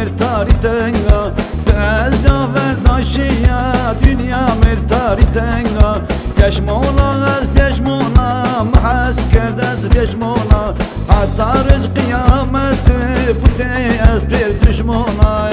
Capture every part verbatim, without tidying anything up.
مرتاری تنگا از داورداشیا دنیا مرتاری تنگا پشمونا از پشمونا محس کرد از پشمونا حتی رز قیامت بوده از پیر دشمونا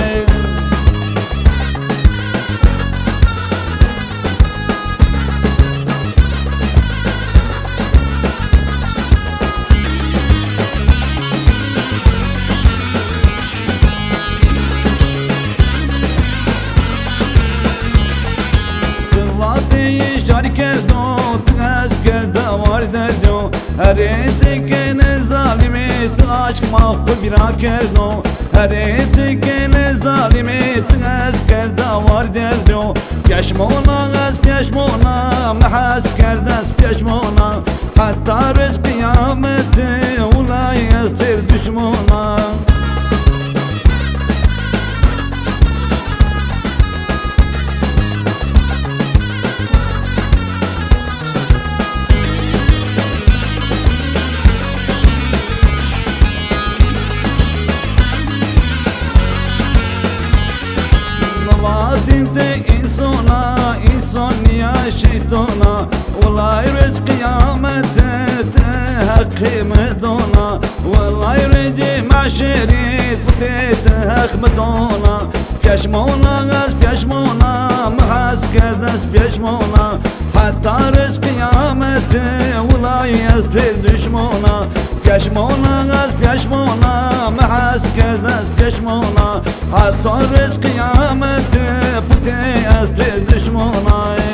جاری کردو تغز کرده واردردو هریت که ظالمیت عشق مخبو بیرا کردو هریت که ظالمیت تغز کرده واردردو پشمونا از پشمونا محس کرده از پشمونا حتی رز قیامت اولای از تیر دشمونا إنسانا إنسانية شيطانا والله يرج قيامته تهك مدونا والله يرج معشريت بتهك مدونا بيشمونا غاز بيشمونا محاس كردس بيشمونا حتى رج قيامته والله يزبير دشمونا بيشمونا غاز بيشمونا محاس كردس بيشمونا حتى رج قيامته بوده از دل دشمنای